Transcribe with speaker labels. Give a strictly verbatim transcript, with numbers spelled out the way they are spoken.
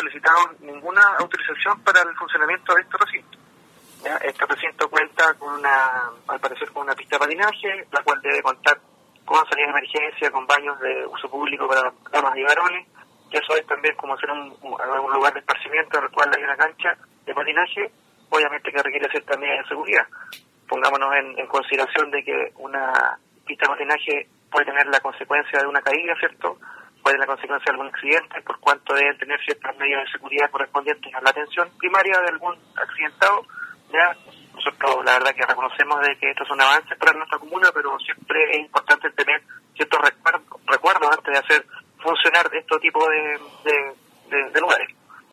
Speaker 1: solicitado ninguna autorización para el funcionamiento de este recinto. ¿Ya? Este recinto cuenta con una, al parecer con una pista de patinaje, la cual debe contar con salida de emergencia, con baños de uso público para damas y varones, que eso es también como ser un, un lugar de esparcimiento en el cual hay una cancha de patinaje, obviamente que requiere cierta medida de seguridad. Pongámonos en, en consideración de que una pista de patinaje puede tener la consecuencia de una caída, ¿cierto? Puede tener la consecuencia de algún accidente, por cuanto deben tener ciertas medidas de seguridad correspondientes a la atención primaria de algún accidentado. Ya, nosotros la verdad que reconocemos de que esto es un avance para nuestra comuna, pero siempre es importante tener ciertos recuerdos, recuerdos antes de hacer funcionar este tipo de, de, de, de lugares.